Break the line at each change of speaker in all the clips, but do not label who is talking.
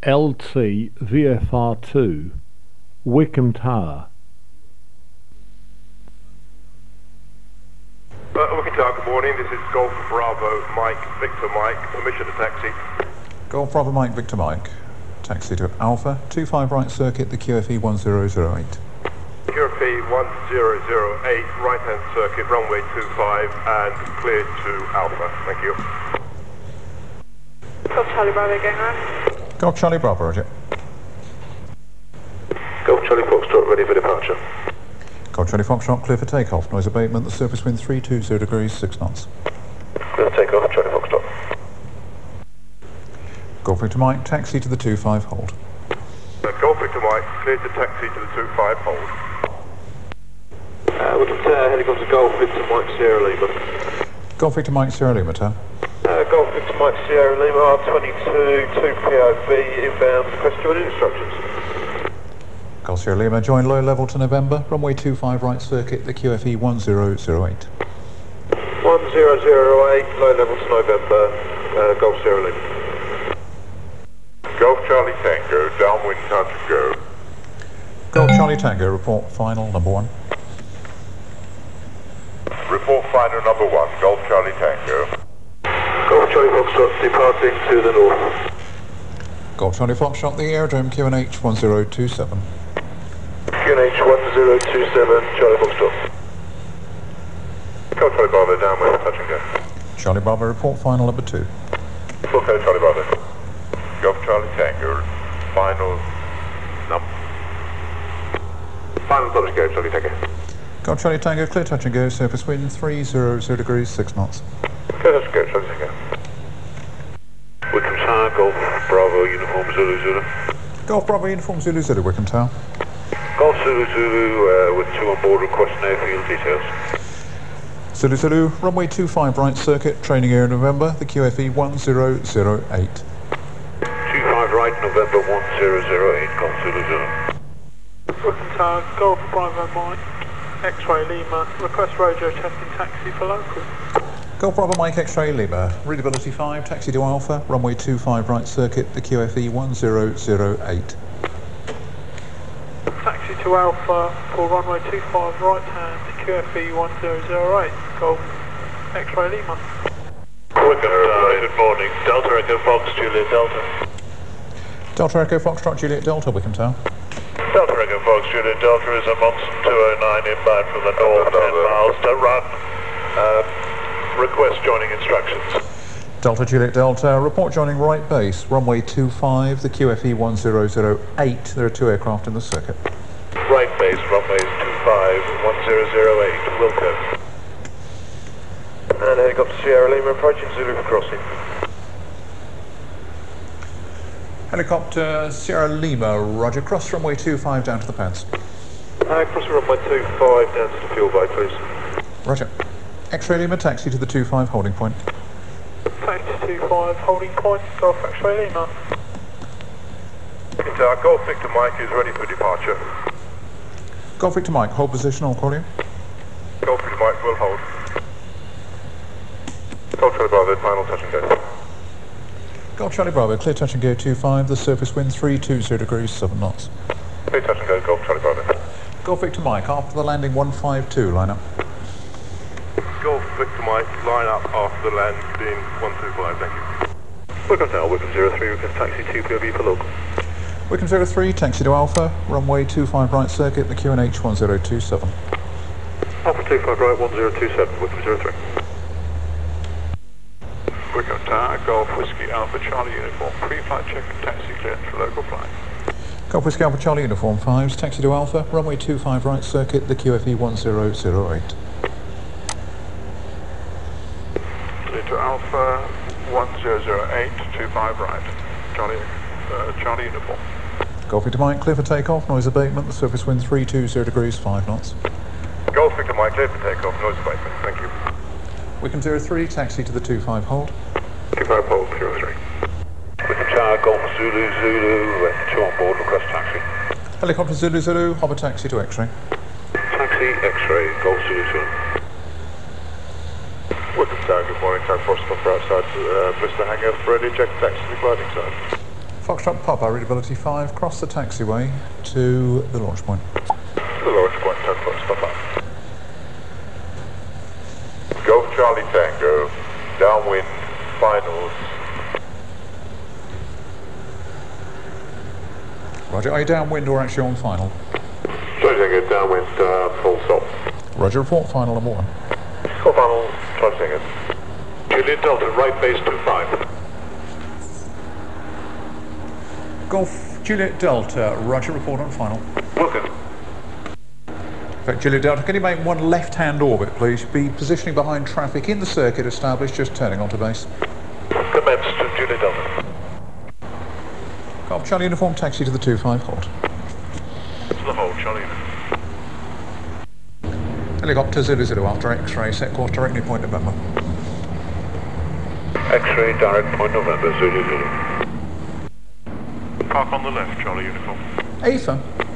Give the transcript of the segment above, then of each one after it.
LT VFR2, Wickham Tower.
Wickham Tower, good morning. This is Golf Bravo Mike, Victor Mike. Permission to taxi.
Golf Bravo Mike, Victor Mike. Taxi to Alpha, 25 right circuit, the QFE 1008.
QFE 1008, right-hand circuit, runway 25, and cleared to Alpha. Thank you.
Golf Charlie Bravo going around.
Golf Charlie Bravo, roger.
Golf Charlie Foxtrot, ready for departure.
Golf Charlie Foxtrot, clear for takeoff. Noise abatement, the surface wind 320 degrees, 6 knots.
Clear for takeoff, Charlie Foxtrot.
Golf Victor Mike, taxi to the 25, hold.
Golf Victor Mike, clear to taxi to the 25, hold.
Wickham Tower, helicopter Golf Victor Mike Sierra Lima.
Golf Victor Mike, Sierra Lima, Tower.
Golf Victor Mike Sierra Lima, R22, 2 POV, inbound, request joining instructions.
Golf Sierra Lima, join low level to November, runway 25 right circuit, the QFE 1008.
1008, low level to November, Golf Sierra Lima.
Golf Charlie Tango, downwind touch and go.
Golf Charlie Tango, report final number 1.
Report final number 1, Golf Charlie Tango.
Golf Charlie Foxtrot, departing to the north.
Golf Charlie Foxtrot, the aerodrome QNH 1027.
QNH 1027, Charlie Foxtrot.
Golf Charlie Bravo, downwind touch and go.
Charlie Bravo, report final number 2.
Full code Charlie Bravo. Golf Charlie Tango, final touch and go, Charlie Tango.
Golf Charlie Tango, clear touch and go, surface wind 300 degrees, 6 knots.
Clear touch and go, Charlie Tango.
Wickham Tower, Golf Bravo, Uniform Zulu Zulu.
Golf Bravo, Uniform Zulu Zulu, Wickham Tower.
Golf Zulu Zulu, with 2 on board, requesting airfield details.
Zulu Zulu, runway 25 right circuit, training air in November, the QFE 1008.
25 right, November 1008, Golf Zulu Zulu.
Wickham Tower, Golf Bravo Mike, X-Ray Lima, request radio testing taxi for local.
Golf Bravo Mike, X-Ray Lima, readability 5, taxi to Alpha, runway 25 right circuit, the QFE 1008.
Taxi to Alpha for runway 25 right hand, QFE 1008, Golf X-Ray Lima.
Wickham Tower, good morning, Delta Echo Fox, Juliet Delta.
Delta Echo Foxtrot, Juliet Delta, Wickham Tower.
Delta Echo Fox, Juliet Delta is a Monson 209 inbound from the north, 10 miles to run. Request joining instructions.
Delta Juliet Delta, report joining right base, runway 25, the QFE 1008. There are 2 aircraft in the circuit.
Right base, runway 25, 1008, Wilco. And helicopter Sierra Lima approaching Zulu for crossing.
Helicopter Sierra Lima, roger, cross runway 25 down to the pads.
Crossing runway 25 down to the fuel bay, please.
Roger. X-Ray Lima, taxi to the 25 holding point.
Taxi 25 holding point, Golf X-Ray Lima.
Golf Victor Mike is ready for departure.
Golf Victor Mike, hold position, I'll call you.
Golf Victor Mike will hold. Golf Charlie Bravo, final touch and go.
Golf Charlie Bravo, clear touch and go 25, the surface wind 320 degrees, 7 knots.
Clear touch and go, Golf Charlie Bravo.
Golf Victor Mike, after the landing 152, line up.
Golf Victor Mike, line up after the landing 125, thank you.
Wickham Tower, Wickham 03, request taxi 2 POV for local.
Wickham 03, taxi to Alpha, runway 25 right circuit, the QNH 1027.
Alpha 25 right, 1027, Wickham 03.
Wickham Tower, Golf Whiskey Alpha Charlie Uniform, pre-flight check and taxi clearance for local flight.
Golf Whiskey Alpha Charlie Uniform 5s, taxi to Alpha, runway 25 right circuit, the QFE 1008.
Clear to Alpha 1008, 25 right, Charlie Uniform.
Golf Victor Mike, clear for takeoff, noise abatement, the surface wind 320 degrees, 5 knots.
Golf Victor Mike, clear for takeoff, noise abatement, thank you.
Wickham 03, taxi to the 25 hold.
25 hold, 03.
Wickham Tower, Golf Zulu Zulu, 2 on board, request taxi.
Helicopter Zulu Zulu, hover taxi to X-ray.
Taxi, X-ray, Golf Zulu Zulu.
Wickham Tower, good morning, Tower Foxtrot for outside Bristol Hangar, ready, check taxi to the gliding side.
Foxtrot Papa, readability 5, cross the taxiway to the launch point.
The launch point, 10 foot, stop up. Golf Charlie Tango, downwind, finals.
Roger, are you downwind or actually on final?
Charlie Tango, downwind, full stop.
Roger, report final number 1.
Full final, Charlie Tango.
Juliet Delta, right base 25.
Golf Juliet Delta, Roger, report on final.
Wilkins.
In fact, Juliet Delta, can you make one left-hand orbit, please? Be positioning behind traffic in the circuit established, just turning onto base.
Commenced to Juliet Delta.
Golf Charlie Uniform, taxi to the 25, hold.
To the hold, Charlie.
Helicopter Zulu Zulu after X-ray, set course directly point November.
X-ray, direct point November, Zulu Zulu.
Park on the left, Charlie Uniform.
AFA.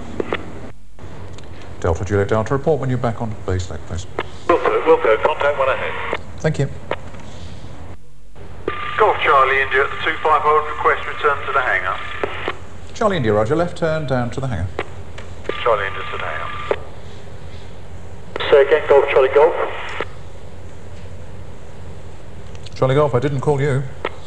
Delta Juliet Delta, report when you're back on base leg, please.
Wilco, contact when ahead.
Thank you.
Golf Charlie India at the 25 hold, request return to the hangar.
Charlie India, Roger, left turn down to the hangar.
Charlie India to the hangar.
Say again, Golf Charlie Golf.
Charlie Golf, I didn't call you.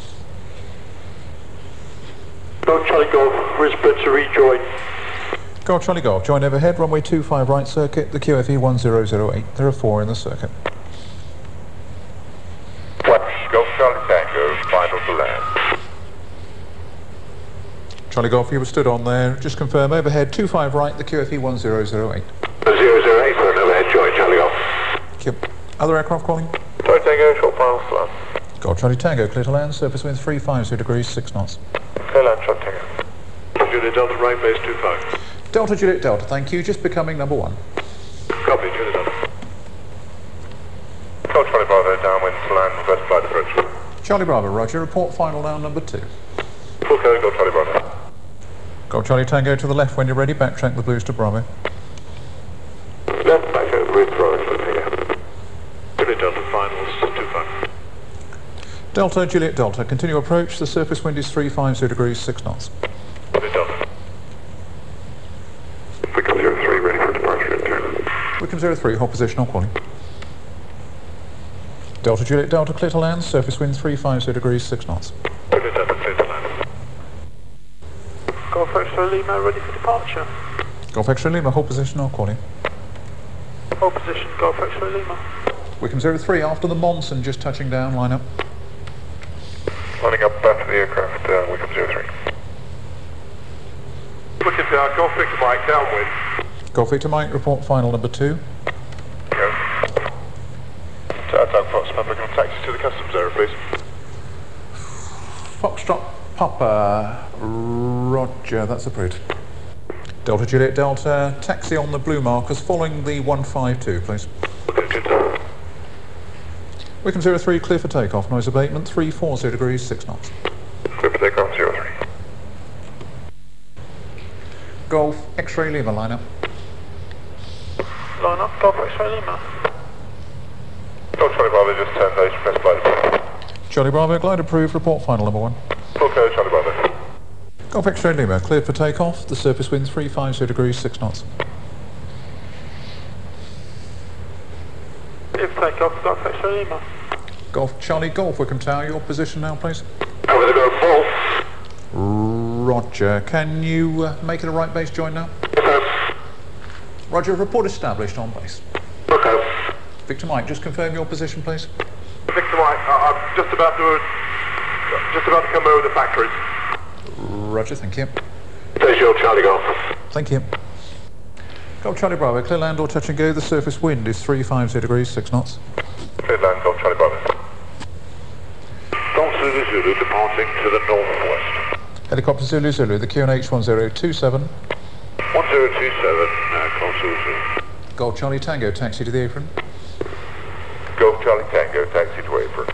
Golf Charlie Golf, Brisbane to rejoin.
Golf Charlie Golf, join overhead, runway 25 right circuit, the QFE 1008. There are 4 in the circuit.
Golf Charlie Tango, final to land.
Charlie Golf, you were stood on there. Just confirm overhead 25 right, the QFE 1008.
008 for an overhead join, Charlie Golf.
Yep. Other aircraft calling?
Charlie Tango, short final to land.
Golf Charlie Tango, clear to land, surface wind 350 degrees, 6 knots.
Clear land, Charlie Tango.
Juliet Delta, right base 25.
Delta Juliet Delta, thank you, just becoming number 1.
Copy, Juliet Delta.
Golf Charlie Bravo, downwind to land, reverse flight approach.
Charlie Bravo, Roger, report final down number 2.
Full code, Golf Charlie Bravo.
Golf Charlie Tango to the left when you're ready, backtrack the blues to Bravo.
Left back over with Bravo, Tango. Juliet Delta, finals 25.
Delta Juliet Delta, continue approach, the surface wind is 350 degrees, 6 knots.
Juliet Delta. Wickham 03, ready for departure in turn.
Wickham 03, hold position on calling. Delta Juliet Delta, clear to land, surface wind 350 degrees, 6 knots.
Juliet Delta, clear to land.
Golf X-ray Lima, ready for departure.
Golf X-ray Lima, hold position on calling.
Hold position, Golf X-ray Lima.
Wickham 03, after the Monson, just touching down, line up.
Lining up after the aircraft, Wickham 03.
Wickham down, Golf Victor Mike, downwind.
Golf Victor Mike, report final number 2.
Go. Attack Foxtrot, Wickham taxi to the customs area, please.
Foxtrot Papa, Roger, that's approved. Delta Juliet Delta, taxi on the blue markers following the 152, please.
Okay, good.
Wickham 03, clear for takeoff, noise abatement 340 degrees, 6 knots.
Clear for takeoff, 03.
Golf X-ray Lima, line up.
Line up, Golf X-ray Lima.
Golf Charlie Bravo, just turn base, press flight approach.
Charlie Bravo, glide approved, report final number 1.
Full code, Charlie Bravo.
Golf X-ray Lima, cleared for takeoff, the surface wind 350 degrees, 6 knots.
If takeoff, Golf X-ray Lima.
Golf Charlie Golf, Wickham Tower, your position now, please.
Over the go, full.
Roger, can you make it a right base join now?
Okay.
Roger, report established on base.
Okay.
Victor Mike, just confirm your position, please.
Victor Mike, I'm just about to come over the factories.
Roger, thank you.
Station Charlie Golf.
Thank you. Golf Charlie Bravo, clear land or touch and go, the surface wind is 350 degrees, 6 knots.
Clear land, Golf Charlie Bravo.
Golf Zulu Zulu departing to the northwest.
Helicopter Zulu Zulu, the QNH 1027.
1027, Golf Zulu Zulu.
Golf Charlie Tango, taxi to the apron.
Golf Charlie Tango, taxi to apron.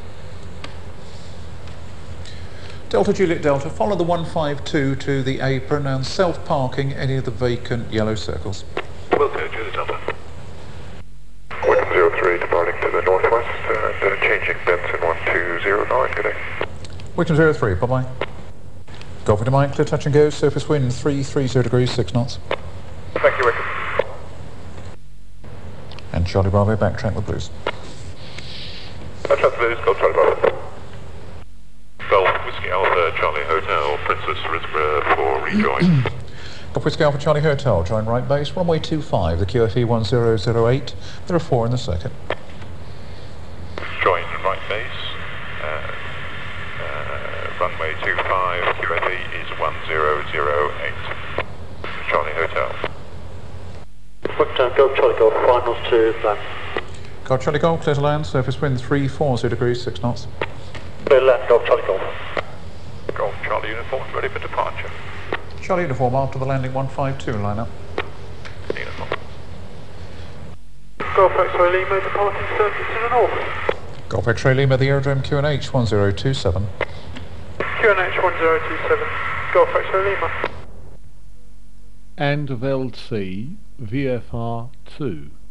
Delta Juliet Delta, follow the 152 to the apron and self-parking any of the vacant yellow circles.
Wilco, Juliet Delta.
Wickham 03 departing to the northwest and changing Benson 1209, good day.
Wickham 03, bye-bye. Golf into Mike, clear touch and go, surface wind 330 degrees, 6 knots.
Thank you, Wickham.
And Charlie Bravo, backtrack the blues.
Backtrack the blues, Golf Charlie Bravo.
Golf Whiskey Alpha Charlie Hotel, Princess Risborough for rejoin.
Golf Whiskey Alpha Charlie Hotel, join right base, runway 25, the QFE 1008. There are 4 in the circuit.
Join right base. Runway 25, QFE is 1008. Charlie Hotel.
Golf Charlie Golf, finals to land.
Golf Charlie Golf, clear to land, surface wind 340 degrees, 6 knots.
Clear to land, Golf Charlie Golf.
Golf Charlie Uniform, ready for departure.
Charlie Uniform after the landing 152 line up.
Uniform.
Golf X-ray Lima departing circuit to the north.
Golf X-ray Lima, the aerodrome QNH 1027.
QNH 1027, Golf X-ray Lima.
And of LT VFR 2.